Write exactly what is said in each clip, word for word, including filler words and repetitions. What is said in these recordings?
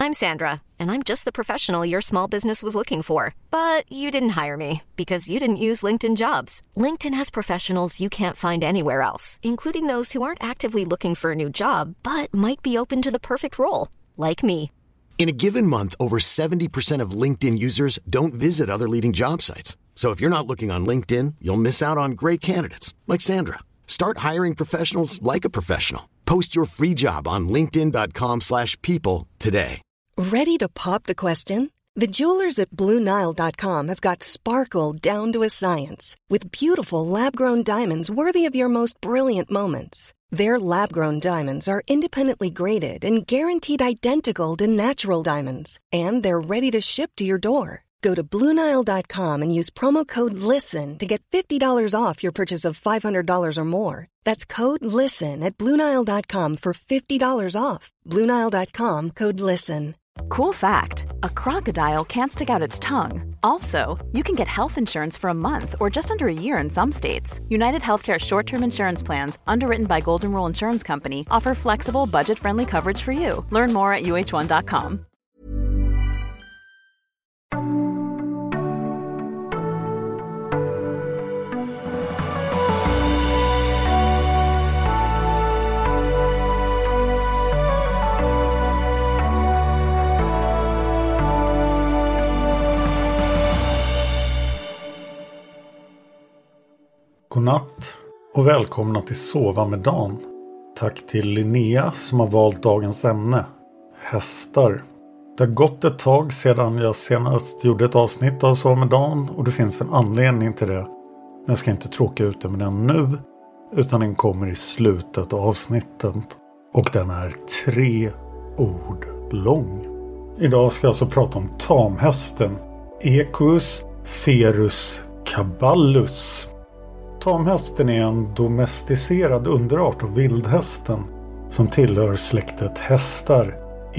I'm Sandra, and I'm just the professional your small business was looking for. But you didn't hire me because you didn't use LinkedIn Jobs. LinkedIn has professionals you can't find anywhere else, including those who aren't actively looking for a new job, but might be open to the perfect role, like me. In a given month, over seventy percent of LinkedIn users don't visit other leading job sites. So if you're not looking on LinkedIn, you'll miss out on great candidates like Sandra. Start hiring professionals like a professional. Post your free job on linkedin dot com slash people today. Ready to pop the question? The jewelers at Blue Nile dot com have got sparkle down to a science with beautiful lab-grown diamonds worthy of your most brilliant moments. Their lab-grown diamonds are independently graded and guaranteed identical to natural diamonds, and they're ready to ship to your door. Go to Blue Nile dot com and use promo code LISTEN to get fifty dollars off your purchase of five hundred dollars or more. That's code LISTEN at Blue Nile dot com for fifty dollars off. Blue Nile dot com, code LISTEN. Cool fact, a crocodile can't stick out its tongue. Also, you can get health insurance for a month or just under a year in some states. United Healthcare short-term insurance plans, underwritten by Golden Rule Insurance Company, offer flexible, budget-friendly coverage for you. Learn more at U H one dot com. Godnatt och välkomna till Sova med Dan. Tack till Linnea som har valt dagens ämne, hästar. Det har gått ett tag sedan jag senast gjorde ett avsnitt av Sova med Dan och det finns en anledning till det. Men jag ska inte tråka ut det med den nu, utan den kommer i slutet av avsnittet. Och den är tre ord lång. Idag ska jag alltså prata om tamhästen Equus ferus caballus. Tamhästen är en domesticerad underart av vildhästen som tillhör släktet hästar,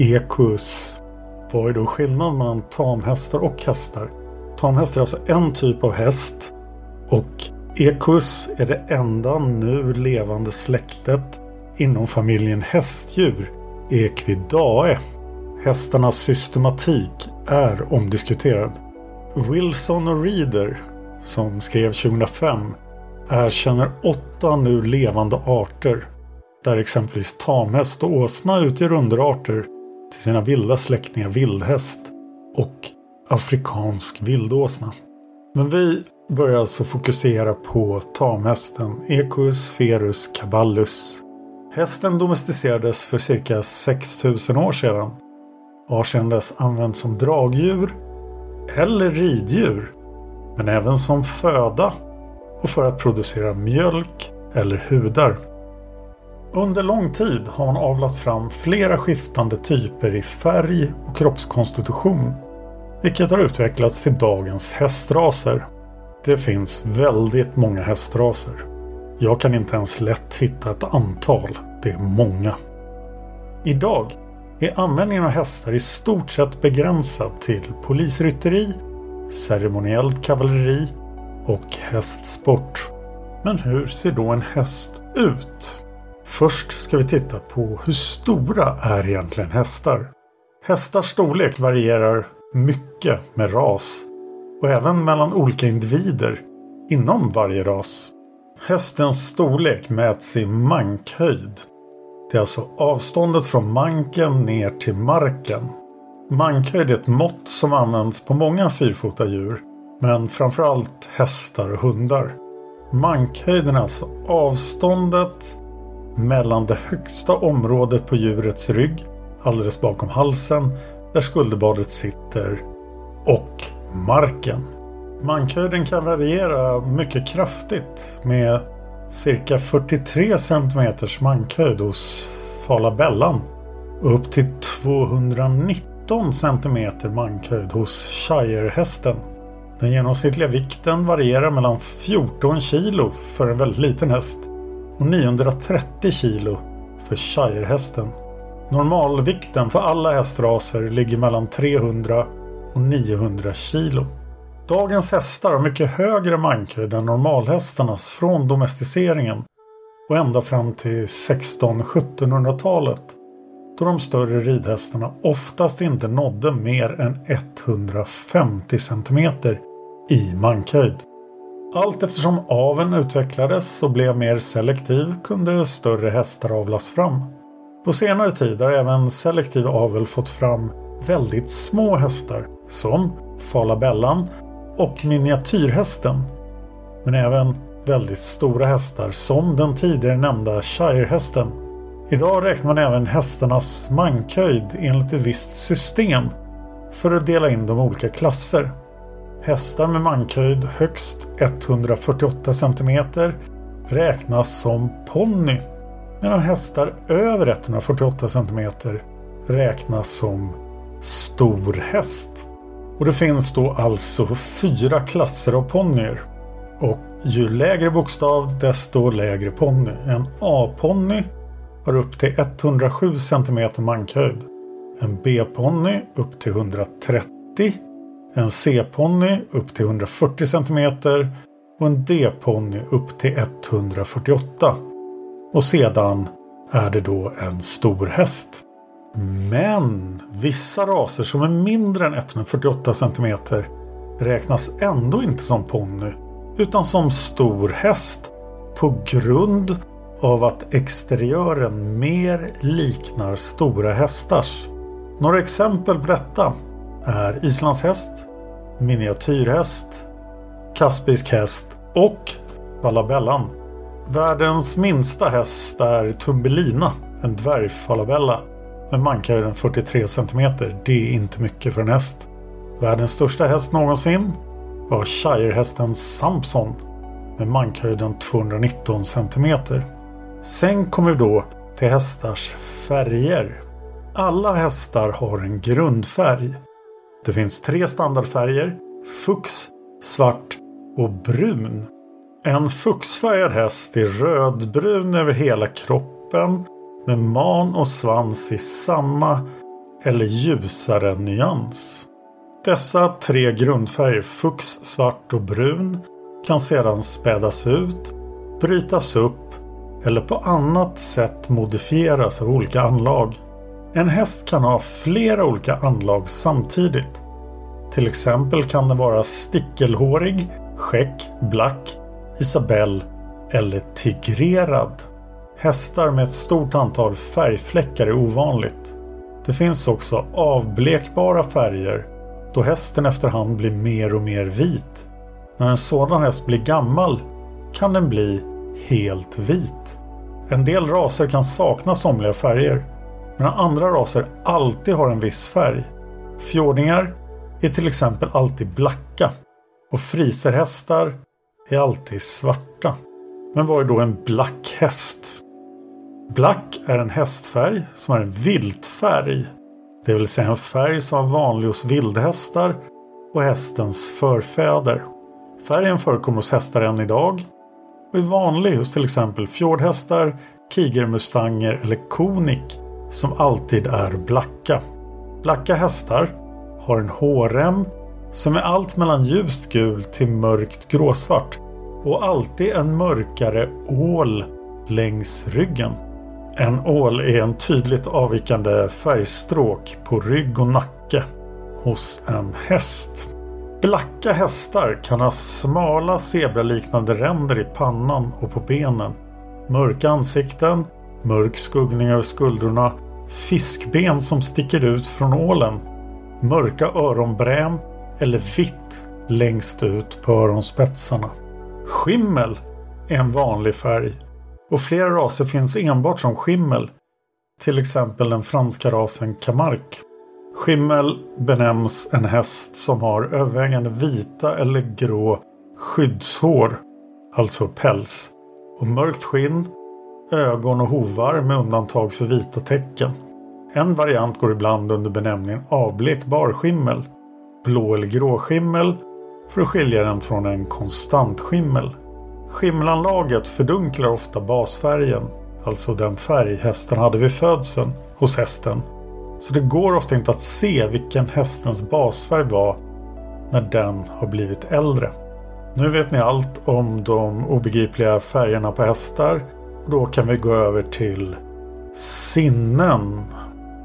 Equus. Vad är då skillnaden mellan tamhästar och hästar? Tamhästar är alltså en typ av häst och Equus är det enda nu levande släktet inom familjen hästdjur, Equidae. Hästarnas systematik är omdiskuterad. Wilson och Reader, som skrev tjugohundrafem, erkänner åtta nu levande arter, där exempelvis tamhäst och åsna utgör underarter till sina vilda släktingar vildhäst och afrikansk vildåsna. Men vi börjar alltså fokusera på tamhästen Equus ferus caballus. Hästen domesticerades för cirka sex tusen år sedan och har sedan dess använts som dragdjur eller riddjur, men även som föda och för att producera mjölk eller hudar. Under lång tid har man avlat fram flera skiftande typer i färg och kroppskonstitution, vilket har utvecklats till dagens hästraser. Det finns väldigt många hästraser. Jag kan inte ens lätt hitta ett antal, det är många. Idag är användningen av hästar i stort sett begränsad till polisrytteri, ceremoniellt kavalleri och hästsport. Men hur ser då en häst ut? Först ska vi titta på hur stora är egentligen hästar. Hästars storlek varierar mycket med ras och även mellan olika individer inom varje ras. Hästens storlek mäts i mankhöjd. Det är alltså avståndet från manken ner till marken. Mankhöjd är ett mått som används på många fyrfota djur, men framförallt hästar och hundar. Mankhöjden är alltså avståndet mellan det högsta området på djurets rygg, alldeles bakom halsen, där skulderbadet sitter, och marken. Mankhöjden kan variera mycket kraftigt med cirka fyrtiotre centimeters mankhöjd hos falabellan och upp till tvåhundranitton centimeter mankhöjd hos shirehästen. Den genomsnittliga vikten varierar mellan fjorton kilo för en väldigt liten häst och niohundratrettio kilo för shirehästen. Normalvikten för alla hästraser ligger mellan trehundra och niohundra kilo. Dagens hästar har mycket högre mankhöjd än normalhästarnas från domesticeringen och ända fram till sexton-sjuttonhundratalet, då de större ridhästarna oftast inte nådde mer än etthundrafemtio centimeter i mankhöjd. Allt eftersom aveln utvecklades och blev mer selektiv kunde större hästar avlas fram. På senare tid har även selektiv avel fått fram väldigt små hästar som Falabellan och miniatyrhästen. Men även väldigt stora hästar som den tidigare nämnda Shirehästen. Idag räknar man även hästarnas mankhöjd enligt ett visst system för att dela in de olika klasser. Hästar med mankhöjd högst etthundrafyrtioåtta centimeter räknas som ponny, medan hästar över etthundrafyrtioåtta centimeter räknas som stor häst. Och det finns då alltså fyra klasser av ponnyer. Och ju lägre bokstav desto lägre ponny. En A-ponny har upp till etthundrasju centimeter mankhöjd. En B-ponny upp till etthundratrettio. En C-ponny upp till etthundrafyrtio centimeter. Och en D-ponny upp till etthundrafyrtioåtta. Och sedan är det då en stor häst. Men vissa raser som är mindre än etthundrafyrtioåtta centimeter räknas ändå inte som ponny utan som stor häst på grund av att exteriören mer liknar stora hästars. Några exempel på detta är islandshäst, miniatyrhäst, kaspisk häst och Falabellan. Världens minsta häst är Tumbelina, en dvärgfalabella med mankhöjden fyrtiotre centimeter. Det är inte mycket för en häst. Världens största häst någonsin var Shirehästen Samson med mankhöjden tvåhundranitton centimeter. Sen kommer vi då till hästars färger. Alla hästar har en grundfärg. Det finns tre standardfärger: fux, svart och brun. En fuxfärgad häst är rödbrun över hela kroppen med man och svans i samma eller ljusare nyans. Dessa tre grundfärger, fux, svart och brun, kan sedan spädas ut, brytas upp eller på annat sätt modifieras av olika anlag. En häst kan ha flera olika anlag samtidigt. Till exempel kan den vara stickelhårig, skäck, black, Isabell eller tigrerad. Hästar med ett stort antal färgfläckar är ovanligt. Det finns också avblekbara färger då hästen efterhand blir mer och mer vit. När en sådan häst blir gammal kan den bli helt vit. En del raser kan sakna somliga färger, medan andra raser alltid har en viss färg. Fjordingar är till exempel alltid blacka och friserhästar är alltid svarta. Men vad är då en black häst? Black är en hästfärg som är en viltfärg. Det vill säga en färg som var vanlig hos vildhästar och hästens förfäder. Färgen förekommer hos hästar än idag och är vanlig hos till exempel fjordhästar, kigermustanger eller konik som alltid är blacka. Blacka hästar har en hårrem som är allt mellan ljust gul till mörkt gråsvart och alltid en mörkare ål längs ryggen. En ål är en tydligt avvikande färgstråk på rygg och nacke hos en häst. Blacka hästar kan ha smala zebraliknande ränder i pannan och på benen, mörka ansikten, mörk skuggning över skuldrorna, fiskben som sticker ut från ålen, mörka öronbräm eller vitt längst ut på öronspetsarna. Skimmel är en vanlig färg och flera raser finns enbart som skimmel, till exempel den franska rasen Camargue. Skimmel benämns en häst som har övervägande vita eller grå skyddshår, alltså päls, och mörkt skinn, ögon och hovar med undantag för vita tecken. En variant går ibland under benämningen avblekbar skimmel, blå eller grå skimmel, för att skilja den från en konstant skimmel. Skimmelanlaget fördunklar ofta basfärgen, alltså den färg hästen hade vid födseln hos hästen. Så det går ofta inte att se vilken hästens basfärg var när den har blivit äldre. Nu vet ni allt om de obegripliga färgerna på hästar och då kan vi gå över till sinnen.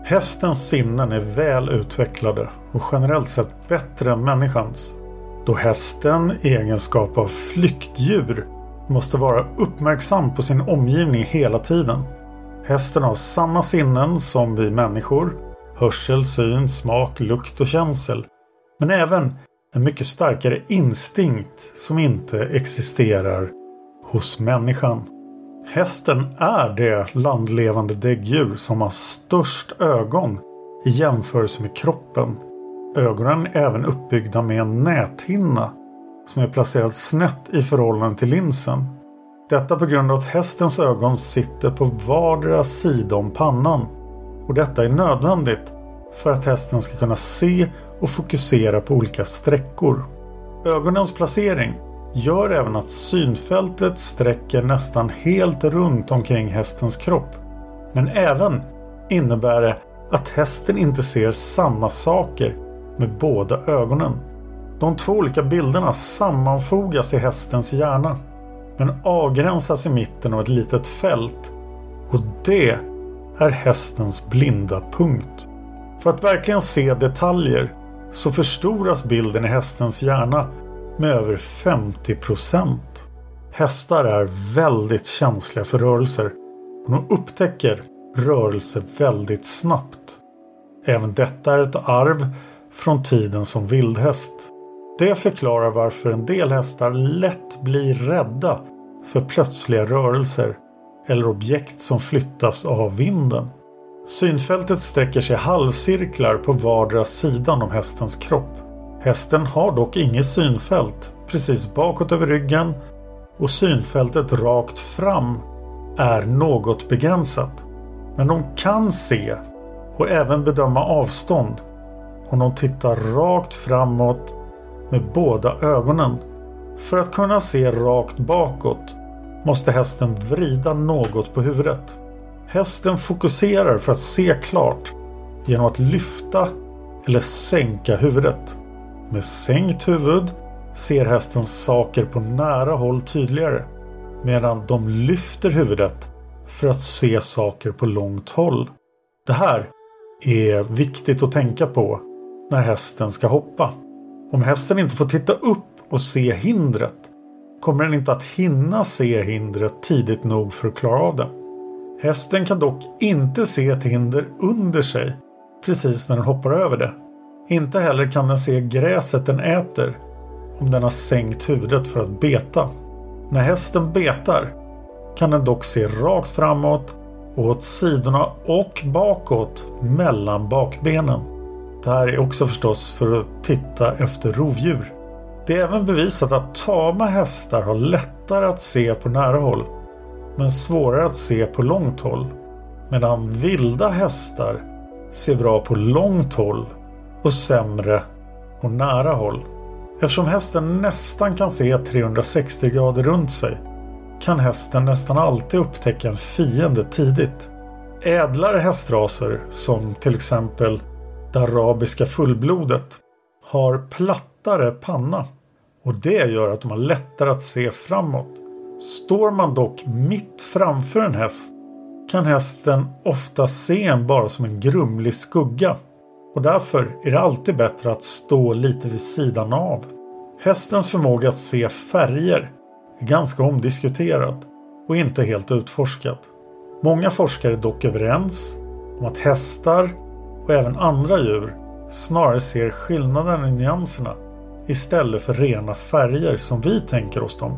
Hästens sinnen är väl utvecklade och generellt sett bättre än människans. Då hästen i egenskap av flyktdjur måste vara uppmärksam på sin omgivning hela tiden. Hästen har samma sinnen som vi människor, hörsel, syn, smak, lukt och känsel. Men även en mycket starkare instinkt som inte existerar hos människan. Hästen är det landlevande däggdjur som har störst ögon i jämförelse med kroppen. Ögonen är även uppbyggda med en näthinna som är placerad snett i förhållande till linsen. Detta på grund av att hästens ögon sitter på vardera sida om pannan. Och detta är nödvändigt för att hästen ska kunna se och fokusera på olika sträckor. Ögonens placering gör även att synfältet sträcker nästan helt runt omkring hästens kropp. Men även innebär det att hästen inte ser samma saker med båda ögonen. De två olika bilderna sammanfogas i hästens hjärna, men avgränsas i mitten av ett litet fält. Och det är hästens blinda punkt. För att verkligen se detaljer så förstoras bilden i hästens hjärna med över femtio procent. Hästar är väldigt känsliga för rörelser och de upptäcker rörelser väldigt snabbt. Även detta är ett arv från tiden som vildhäst. Det förklarar varför en del hästar lätt blir rädda för plötsliga rörelser eller objekt som flyttas av vinden. Synfältet sträcker sig halvcirklar på vardera sidan om hästens kropp. Hästen har dock inget synfält precis bakåt över ryggen och synfältet rakt fram är något begränsat. Men de kan se och även bedöma avstånd om de tittar rakt framåt med båda ögonen. För att kunna se rakt bakåt måste hästen vrida något på huvudet. Hästen fokuserar för att se klart genom att lyfta eller sänka huvudet. Med sänkt huvud ser hästen saker på nära håll tydligare, medan de lyfter huvudet för att se saker på långt håll. Det här är viktigt att tänka på när hästen ska hoppa. Om hästen inte får titta upp och se hindret kommer den inte att hinna se hindret tidigt nog för att klara av det. Hästen kan dock inte se ett hinder under sig precis när den hoppar över det. Inte heller kan den se gräset den äter om den har sänkt huvudet för att beta. När hästen betar kan den dock se rakt framåt och åt sidorna och bakåt mellan bakbenen. Det här är också förstås för att titta efter rovdjur. Det är även bevisat att tama hästar har lättare att se på nära håll men svårare att se på långt håll. Medan vilda hästar ser bra på långt håll och sämre på nära håll. Eftersom hästen nästan kan se trehundrasextio grader runt sig kan hästen nästan alltid upptäcka en fiende tidigt. Ädlare hästraser som till exempel det arabiska fullblodet har plattare panna och det gör att de har lättare att se framåt. Står man dock mitt framför en häst kan hästen ofta se en bara som en grumlig skugga och därför är det alltid bättre att stå lite vid sidan av. Hästens förmåga att se färger är ganska omdiskuterad och inte helt utforskad. Många forskare är dock överens om att hästar och även andra djur snarare ser skillnaden i nyanserna istället för rena färger som vi tänker oss dem.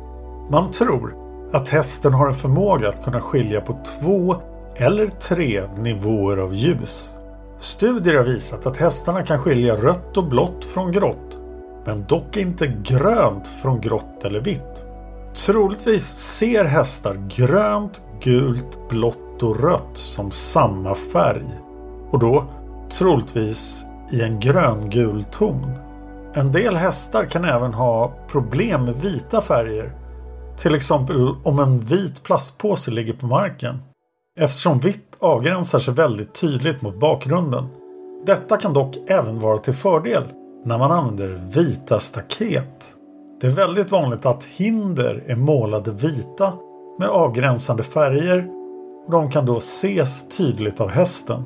Man tror att hästen har en förmåga att kunna skilja på två eller tre nivåer av ljus. Studier har visat att hästarna kan skilja rött och blått från grått, men dock inte grönt från grått eller vitt. Troligtvis ser hästar grönt, gult, blått och rött som samma färg, och då troligtvis i en grön-gul ton. En del hästar kan även ha problem med vita färger, till exempel om en vit plastpåse ligger på marken, eftersom vitt avgränsar sig väldigt tydligt mot bakgrunden. Detta kan dock även vara till fördel när man använder vita staket. Det är väldigt vanligt att hinder är målade vita med avgränsande färger och de kan då ses tydligt av hästen.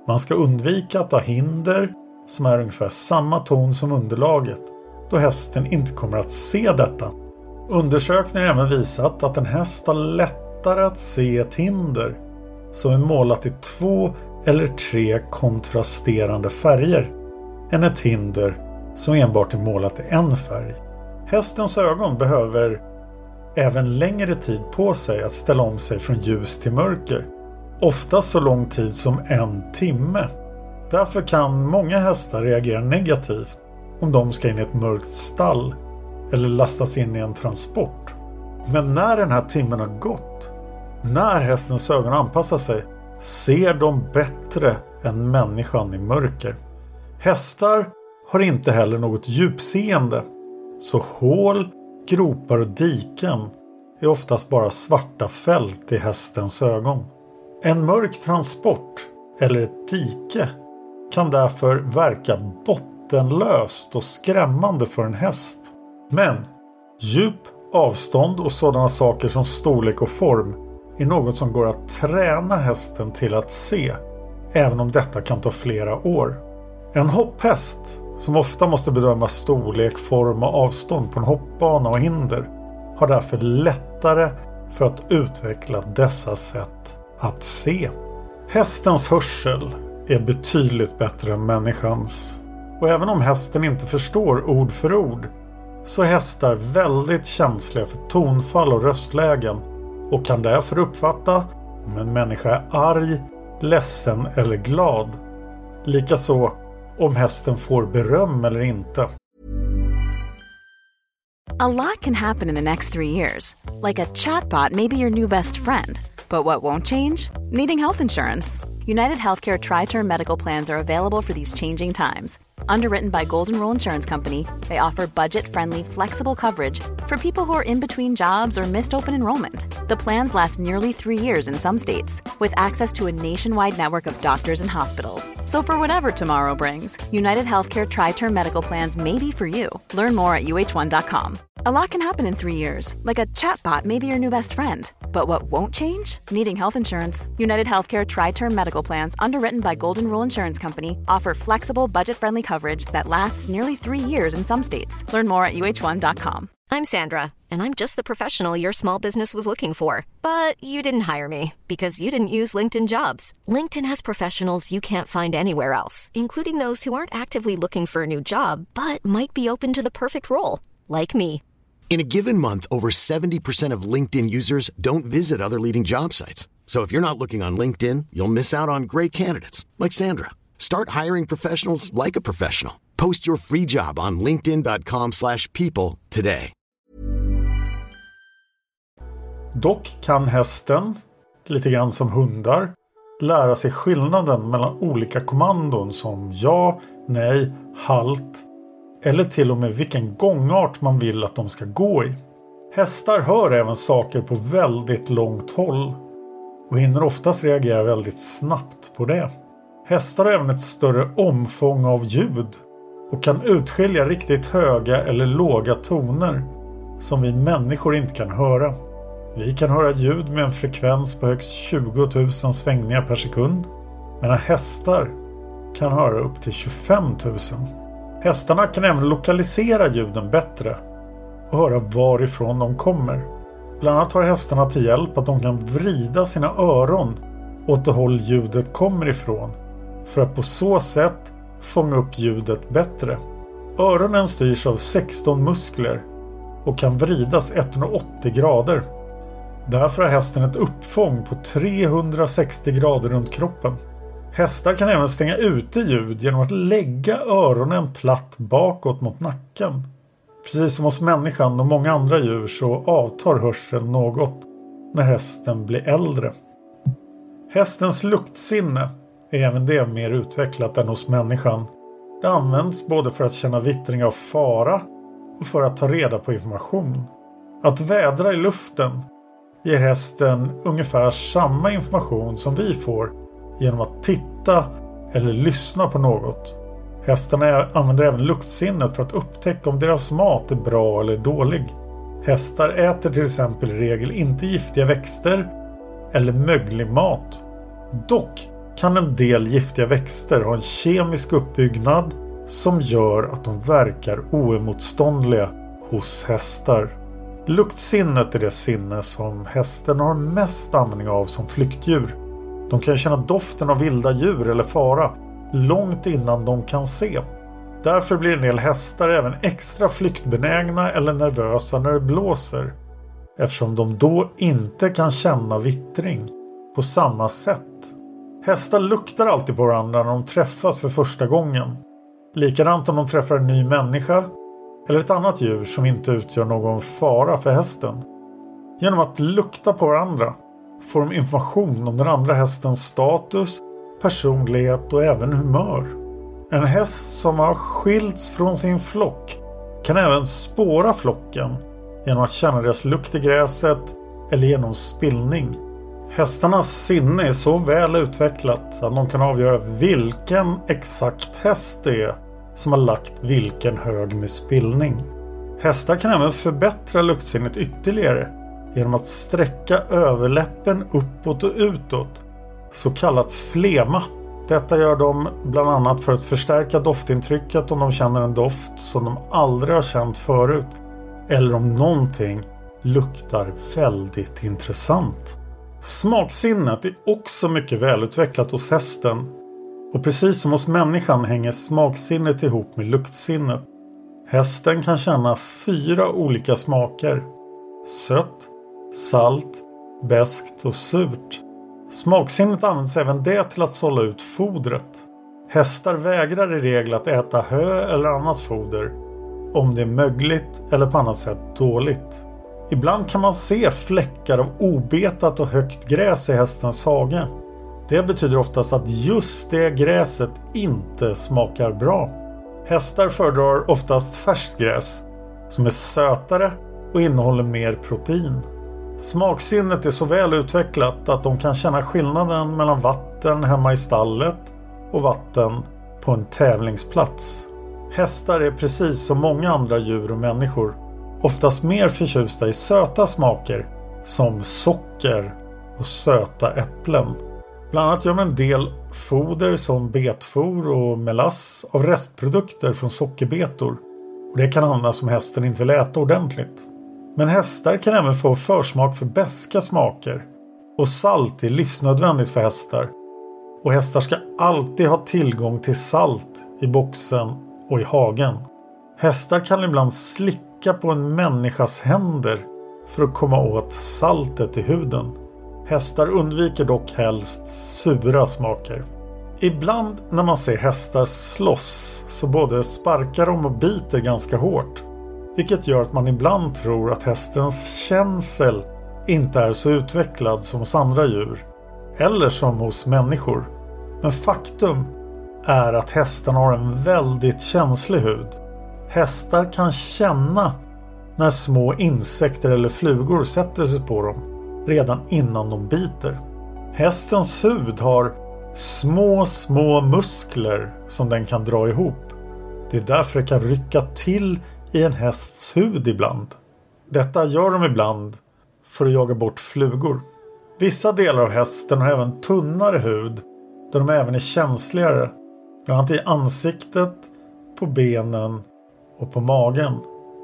Man ska undvika att ha hinder som är ungefär samma ton som underlaget, då hästen inte kommer att se detta. Undersökningar har även visat att en häst har lättare att se ett hinder som är målat i två eller tre kontrasterande färger än ett hinder som enbart är målat i en färg. Hästens ögon behöver även längre tid på sig att ställa om sig från ljus till mörker. Ofta så lång tid som en timme. Därför kan många hästar reagera negativt om de ska in i ett mörkt stall eller lastas in i en transport. Men när den här timmen har gått, när hästens ögon anpassar sig, ser de bättre än människan i mörker. Hästar har inte heller något djupseende, så hål, gropar och diken är oftast bara svarta fält i hästens ögon. En mörk transport eller ett dike kan därför verka bottenlöst och skrämmande för en häst. Men djup, avstånd och sådana saker som storlek och form är något som går att träna hästen till att se, även om detta kan ta flera år. En hopphäst, som ofta måste bedöma storlek, form och avstånd på en hoppbana och hinder, har därför lättare för att utveckla dessa sätt att se. Hästens hörsel är betydligt bättre än människans. Och även om hästen inte förstår ord för ord, så är hästar väldigt känsliga för tonfall och röstlägen och kan därför uppfatta om en människa är arg, ledsen eller glad. Likaså om hästen får beröm eller inte. A lot can happen in the next three years. Like a chatbot may be your new best friend. But what won't change? Needing health insurance. United Healthcare Tri-Term Medical Plans are available for these changing times. Underwritten by Golden Rule Insurance Company, they offer budget-friendly, flexible coverage for people who are in between jobs or missed open enrollment. The plans last nearly three years in some states, with access to a nationwide network of doctors and hospitals. So for whatever tomorrow brings, United Healthcare Tri-Term Medical Plans may be for you. Learn more at U H one dot com. A lot can happen in three years, like a chatbot may be your new best friend. But what won't change? Needing health insurance. United Healthcare Tri-Term Medical Plans, underwritten by Golden Rule Insurance Company, offer flexible, budget-friendly coverage that lasts nearly three years in some states. Learn more at U H one dot com. I'm Sandra, and I'm just the professional your small business was looking for. But you didn't hire me because you didn't use LinkedIn Jobs. LinkedIn has professionals you can't find anywhere else, including those who aren't actively looking for a new job, but might be open to the perfect role, like me. In a given month, over seventy percent of LinkedIn users don't visit other leading job sites. So if you're not looking on LinkedIn, you'll miss out on great candidates like Sandra. Start hiring professionals like a professional. Post your free job on linkedin dot com slash people today. Dock kan hästen, lite grann som hundar, lära sig skillnaden mellan olika kommandon som ja, nej, halt eller till och med vilken gångart man vill att de ska gå i. Hästar hör även saker på väldigt långt håll och hinner oftast reagera väldigt snabbt på det. Hästar har även ett större omfång av ljud och kan utskilja riktigt höga eller låga toner som vi människor inte kan höra. Vi kan höra ljud med en frekvens på högst tjugo tusen svängningar per sekund, medan hästar kan höra upp till tjugofem tusen. Hästarna kan även lokalisera ljuden bättre och höra varifrån de kommer. Bland annat har hästarna till hjälp att de kan vrida sina öron åt det håll ljudet kommer ifrån för att på så sätt fånga upp ljudet bättre. Öronen styrs av sexton muskler och kan vridas etthundraåttio grader. Därför har hästen ett uppfång på trehundrasextio grader runt kroppen. Hästar kan även stänga ute ljud genom att lägga öronen platt bakåt mot nacken. Precis som hos människan och många andra djur så avtar hörseln något när hästen blir äldre. Hästens luktsinne är även det mer utvecklat än hos människan. Det används både för att känna vittring av fara och för att ta reda på information. Att vädra i luften ger hästen ungefär samma information som vi får genom att titta eller lyssna på något. Hästarna använder även luktsinnet för att upptäcka om deras mat är bra eller dålig. Hästar äter till exempel i regel inte giftiga växter eller möglig mat. Dock kan en del giftiga växter ha en kemisk uppbyggnad som gör att de verkar oemotståndliga hos hästar. Luktsinnet är det sinne som hästen har mest användning av som flyktdjur. De kan känna doften av vilda djur eller fara långt innan de kan se. Därför blir en del hästar även extra flyktbenägna eller nervösa när det blåser, eftersom de då inte kan känna vittring på samma sätt. Hästar luktar alltid på varandra när de träffas för första gången. Likadant om de träffar en ny människa eller ett annat djur som inte utgör någon fara för hästen. Genom att lukta på varandra får de information om den andra hästens status, personlighet och även humör. En häst som har skilts från sin flock kan även spåra flocken genom att känna deras lukt i gräset eller genom spillning. Hästarnas sinne är så väl utvecklat att de kan avgöra vilken exakt häst det är som har lagt vilken hög med spillning. Hästar kan även förbättra luktsinnet ytterligare genom att sträcka överläppen uppåt och utåt, så kallat flema. Detta gör de bland annat för att förstärka doftintrycket om de känner en doft som de aldrig har känt förut, eller om någonting luktar väldigt intressant. Smaksinnet är också mycket välutvecklat hos hästen, och precis som hos människan hänger smaksinnet ihop med luktsinnet. Hästen kan känna fyra olika smaker: sött, salt, beskt och surt. Smaksinnet används även det till att sålla ut fodret. Hästar vägrar i regel att äta hö eller annat foder om det är mögligt eller på annat sätt dåligt. Ibland kan man se fläckar av obetat och högt gräs i hästens hage. Det betyder oftast att just det gräset inte smakar bra. Hästar föredrar oftast färskt gräs som är sötare och innehåller mer protein. Smaksinnet är så väl utvecklat att de kan känna skillnaden mellan vatten hemma i stallet och vatten på en tävlingsplats. Hästar är precis som många andra djur och människor oftast mer förtjusta i söta smaker som socker och söta äpplen. Bland annat gör man en del foder som betfor och melass av restprodukter från sockerbetor. Och det kan hamna som hästen inte vill äta ordentligt. Men hästar kan även få försmak för beska smaker. Och salt är livsnödvändigt för hästar. Och hästar ska alltid ha tillgång till salt i boxen och i hagen. Hästar kan ibland slicka på en människas händer för att komma åt saltet i huden. Hästar undviker dock helst sura smaker. Ibland när man ser hästar slåss så både sparkar de och biter ganska hårt. Vilket gör att man ibland tror att hästens känsel inte är så utvecklad som hos andra djur. Eller som hos människor. Men faktum är att hästarna har en väldigt känslig hud. Hästar kan känna när små insekter eller flugor sätter sig på dem redan innan de biter. Hästens hud har små små muskler som den kan dra ihop. Det är därför det kan rycka till i en hästs hud ibland. Detta gör de ibland för att jaga bort flugor. Vissa delar av hästen har även tunnare hud där de även är känsligare. Bland annat i ansiktet, på benen och på magen.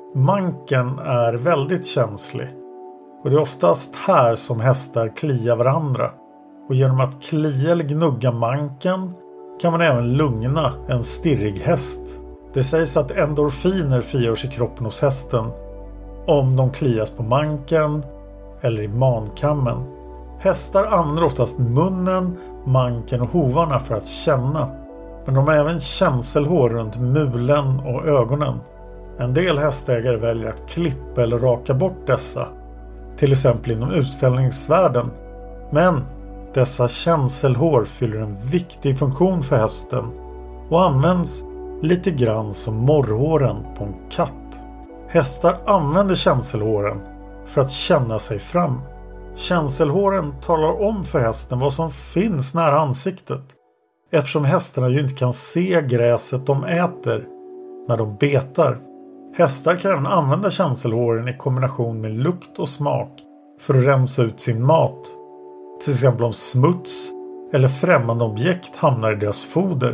Manken är väldigt känslig. Och det är oftast här som hästar kliar varandra. Och genom att klia eller gnugga manken kan man även lugna en stirrig häst. Det sägs att endorfiner frigörs i kroppen hos hästen om de klias på manken eller i mankammen. Hästar använder oftast munnen, manken och hovarna för att känna. Men de har även känselhår runt mulen och ögonen. En del hästägare väljer att klippa eller raka bort dessa. Till exempel inom utställningsvärlden. Men dessa känselhår fyller en viktig funktion för hästen och används lite grann som morrhåren på en katt. Hästar använder känselhåren för att känna sig fram. Känselhåren talar om för hästen vad som finns nära ansiktet, eftersom hästarna ju inte kan se gräset de äter när de betar. Hästar kan även använda känselhåren i kombination med lukt och smak för att rensa ut sin mat. Till exempel om smuts eller främmande objekt hamnar i deras foder,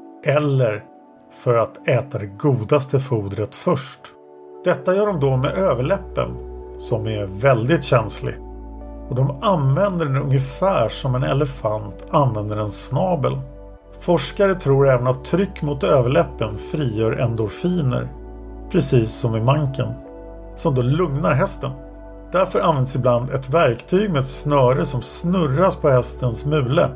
eller för att äta det godaste fodret först. Detta gör de då med överläppen, som är väldigt känslig, och de använder den ungefär som en elefant använder en snabel. Forskare tror även att tryck mot överläppen frigör endorfiner, precis som i manken, som då lugnar hästen. Därför används ibland ett verktyg med ett snöre som snurras på hästens mule,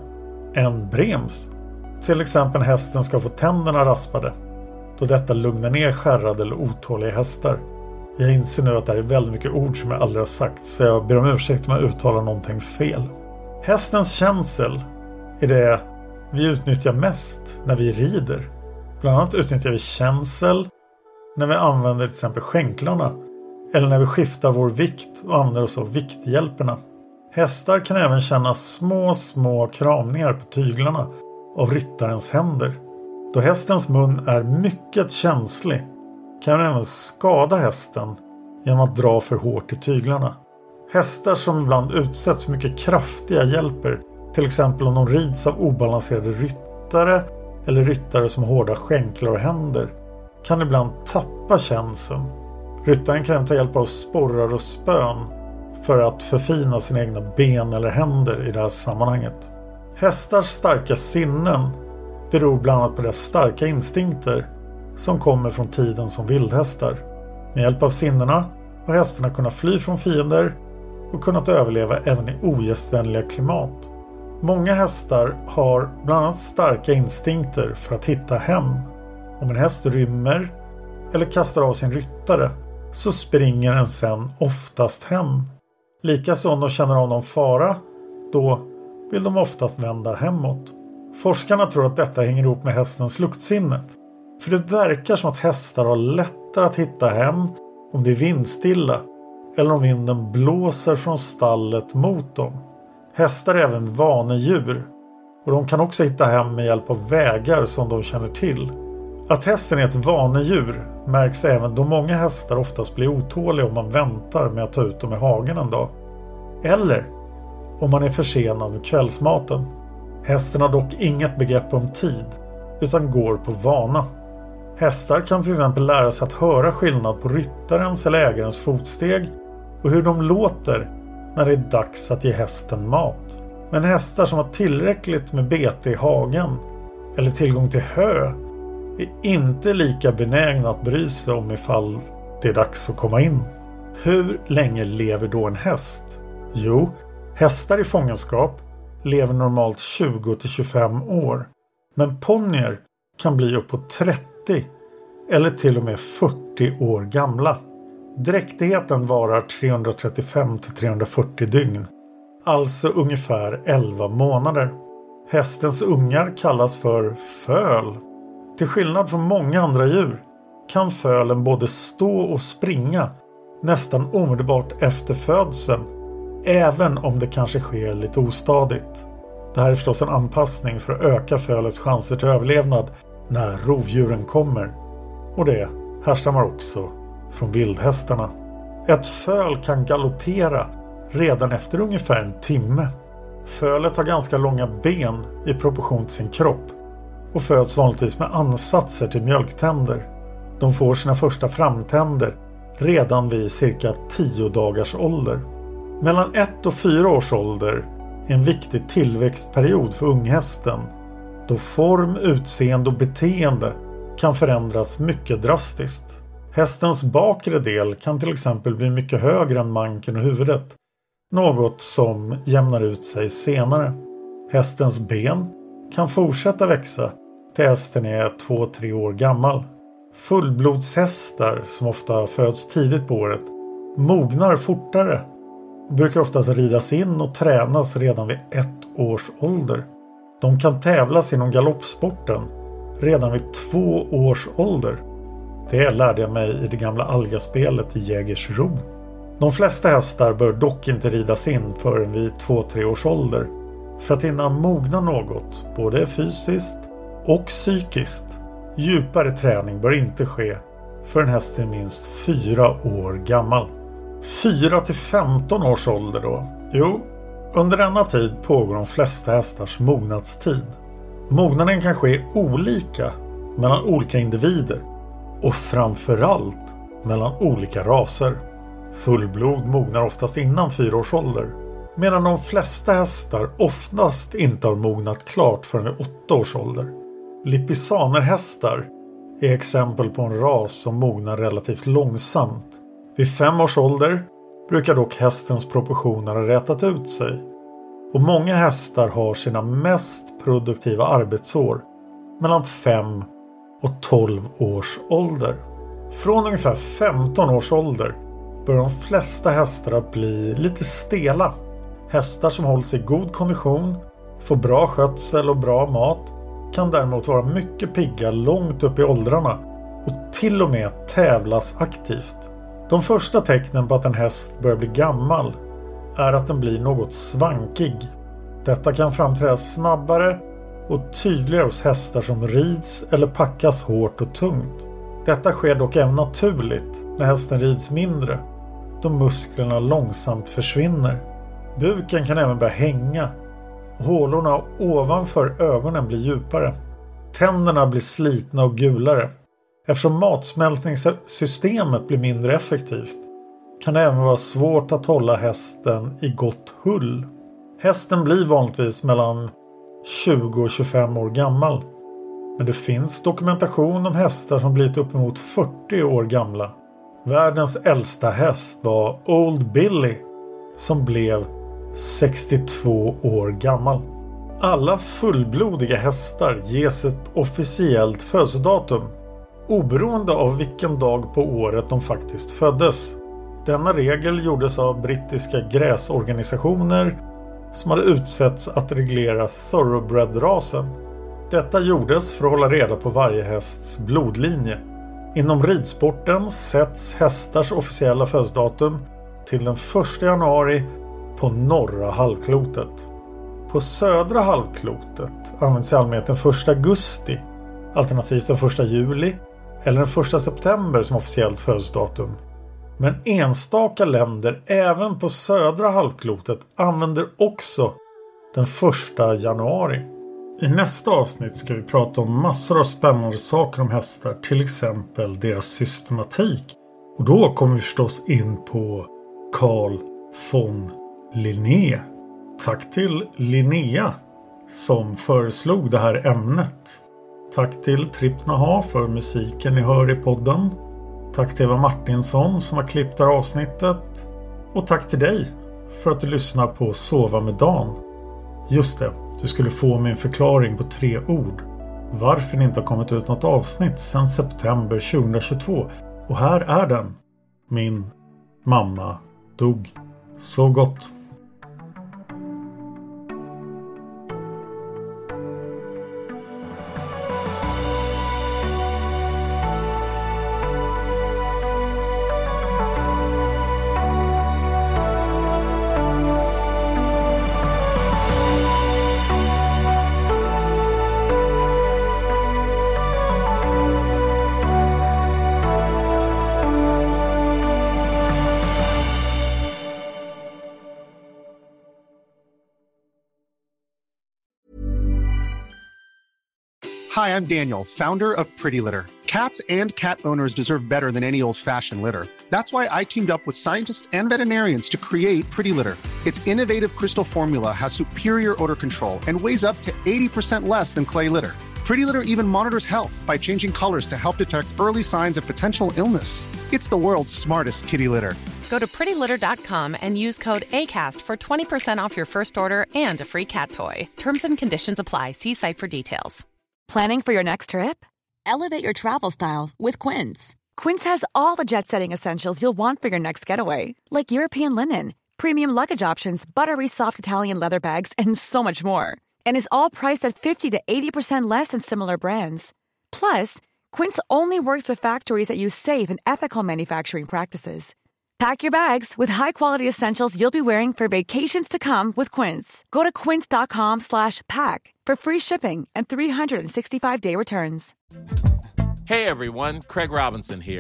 en brems. Till exempel hästen ska få tänderna raspade, då detta lugnar ner skärrade eller otåliga hästar. Jag inser nu att det är väldigt mycket ord som jag aldrig har sagt, så jag ber om ursäkt om jag uttalar någonting fel. Hästens känsel är det vi utnyttjar mest när vi rider. Bland annat utnyttjar vi känsel när vi använder till exempel skänklarna, eller när vi skiftar vår vikt och använder oss av vikthjälperna. Hästar kan även känna små små kramningar på tyglarna av ryttarens händer. Då hästens mun är mycket känslig kan även skada hästen genom att dra för hårt i tyglarna. Hästar som ibland utsätts för mycket kraftiga hjälper, till exempel om de rids av obalanserade ryttare eller ryttare som har hårda skänklar och händer, kan ibland tappa känseln. Ryttaren kan även ta hjälp av sporrar och spön för att förfina sina egna ben eller händer i det här sammanhanget. Hästars starka sinnen beror bland annat på deras starka instinkter som kommer från tiden som vildhästar. Med hjälp av sinnena har hästarna kunnat fly från fiender och kunnat överleva även i ogästvänliga klimat. Många hästar har bland annat starka instinkter för att hitta hem. Om en häst rymmer eller kastar av sin ryttare så springer den sen oftast hem. Likaså om de känner av någon fara, då vill de oftast vända hemåt. Forskarna tror att detta hänger ihop med hästens luktsinne. För det verkar som att hästar har lättare att hitta hem om det är vindstilla eller om vinden blåser från stallet mot dem. Hästar är även vanedjur och de kan också hitta hem med hjälp av vägar som de känner till. Att hästen är ett vanedjur märks även då många hästar oftast blir otåliga om man väntar med att ta ut dem i hagen en dag. Eller om man är försenad med kvällsmaten. Hästen har dock inget begrepp om tid utan går på vana. Hästar kan till exempel lära sig att höra skillnad på ryttarens eller ägarens fotsteg och hur de låter när det är dags att ge hästen mat. Men hästar som har tillräckligt med bete i hagen eller tillgång till hö är inte lika benägna att bry sig om ifall det är dags att komma in. Hur länge lever då en häst? Jo, hästar i fångenskap lever normalt tjugo till tjugofem år. Men ponnyer kan bli uppåt trettio eller till och med fyrtio år gamla. Dräktigheten varar trehundratrettiofem till trehundrafyrtio dygn, alltså ungefär elva månader. Hästens ungar kallas för föl. Till skillnad från många andra djur kan fölen både stå och springa nästan omedelbart efter födseln, även om det kanske sker lite ostadigt. Det här är förstås en anpassning för att öka fölets chanser till överlevnad när rovdjuren kommer. Och det härstammar också från vildhästarna. Ett föl kan galoppera redan efter ungefär en timme. Fölet har ganska långa ben i proportion till sin kropp och föds vanligtvis med ansatser till mjölktänder. De får sina första framtänder redan vid cirka tio dagars ålder. Mellan ett och fyra års ålder är en viktig tillväxtperiod för unghästen, då form, utseende och beteende kan förändras mycket drastiskt. Hästens bakre del kan till exempel bli mycket högre än manken och huvudet, något som jämnar ut sig senare. Hästens ben kan fortsätta växa till hästen är två till tre år gammal. Fullblodshästar, som ofta föds tidigt på året, mognar fortare och brukar oftast ridas in och tränas redan vid ett års ålder. De kan tävlas inom galoppsporten redan vid två års ålder. Det lärde jag mig i det gamla algaspelet i Jägersro. De flesta hästar bör dock inte ridas in förrän vid två till tre års ålder för att hinna mogna något, både fysiskt och psykiskt. Djupare träning bör inte ske för en häst är minst fyra år gammal. fyra till femton års ålder då? Jo, Under denna tid pågår de flesta hästars mognadstid. Mognaden kan ske olika mellan olika individer och framförallt mellan olika raser. Fullblod mognar oftast innan fyra års ålder, medan de flesta hästar oftast inte har mognat klart förrän vid åtta års ålder. Lipizzanerhästar är exempel på en ras som mognar relativt långsamt. Vid fem års ålder brukar dock hästens proportioner ha rätat ut sig. Och många hästar har sina mest produktiva arbetsår mellan fem och tolv års ålder. Från ungefär femton års ålder börjar de flesta hästar att bli lite stela. Hästar som hålls i god kondition, får bra skötsel och bra mat kan däremot vara mycket pigga långt upp i åldrarna och till och med tävlas aktivt. De första tecknen på att en häst börjar bli gammal är att den blir något svankig. Detta kan framträda snabbare och tydligare hos hästar som rids eller packas hårt och tungt. Detta sker dock även naturligt när hästen rids mindre, då musklerna långsamt försvinner. Buken kan även börja hänga och hålorna ovanför ögonen blir djupare. Tänderna blir slitna och gulare. Eftersom matsmältningssystemet blir mindre effektivt kan det även vara svårt att hålla hästen i gott hull. Hästen blir vanligtvis mellan tjugo och tjugofem år gammal. Men det finns dokumentation om hästar som blivit uppemot fyrtio år gamla. Världens äldsta häst var Old Billy som blev sextiotvå år gammal. Alla fullblodiga hästar ges ett officiellt födelsedatum oberoende av vilken dag på året de faktiskt föddes. Denna regel gjordes av brittiska gräsorganisationer som hade utsetts att reglera thoroughbred-rasen. Detta gjordes för att hålla reda på varje hästs blodlinje. Inom ridsporten sätts hästars officiella födelsedatum till den första januari på norra halvklotet. På södra halvklotet används i allmänhet den första augusti, alternativt den första juli eller den första september som officiellt födelsedatum. Men enstaka länder även på södra halvklotet använder också den första januari. I nästa avsnitt ska vi prata om massor av spännande saker om hästar, till exempel deras systematik. Och då kommer vi förstås in på Carl von Linné. Tack till Linnea som föreslog det här ämnet. Tack till Tripp Naha för musiken ni hör i podden. Tack till Eva Martinsson som har klippt det här avsnittet. Och tack till dig för att du lyssnar på Sova med Dan. Just det, du skulle få min förklaring på tre ord. Varför det inte har kommit ut något avsnitt sedan september tjugohundratjugotvå. Och här är den. Min mamma dog. Så gott. Hi, I'm Daniel, founder of Pretty Litter. Cats and cat owners deserve better than any old-fashioned litter. That's why I teamed up with scientists and veterinarians to create Pretty Litter. Its innovative crystal formula has superior odor control and weighs up to eighty percent less than clay litter. Pretty Litter even monitors health by changing colors to help detect early signs of potential illness. It's the world's smartest kitty litter. Go to pretty litter dot com and use code ACAST for twenty percent off your first order and a free cat toy. Terms and conditions apply. See site for details. Planning for your next trip? Elevate your travel style with Quince. Quince has all the jet-setting essentials you'll want for your next getaway, like European linen, premium luggage options, buttery soft Italian leather bags, and so much more. And is all priced at fifty to eighty percent less than similar brands. Plus, Quince only works with factories that use safe and ethical manufacturing practices. Pack your bags with high-quality essentials you'll be wearing for vacations to come with Quince. Go to quince.com slash pack for free shipping and three sixty-five day returns. Hey everyone, Craig Robinson here.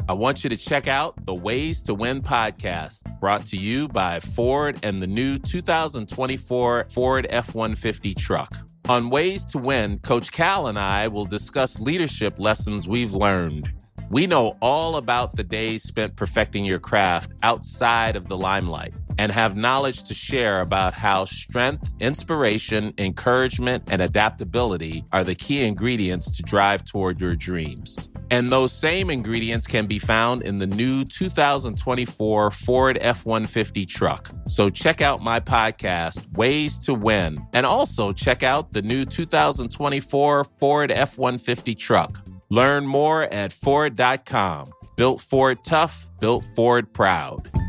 I want you to check out the Ways to Win podcast, brought to you by Ford and the new two thousand twenty-four Ford F one fifty truck. On Ways to Win, Coach Cal and I will discuss leadership lessons we've learned. We know all about the days spent perfecting your craft outside of the limelight and have knowledge to share about how strength, inspiration, encouragement, and adaptability are the key ingredients to drive toward your dreams. And those same ingredients can be found in the new two thousand twenty-four Ford F one fifty truck. So check out my podcast, Ways to Win, and also check out the new two thousand twenty-four Ford F one fifty truck. Learn more at Ford dot com. Built Ford tough, built Ford proud.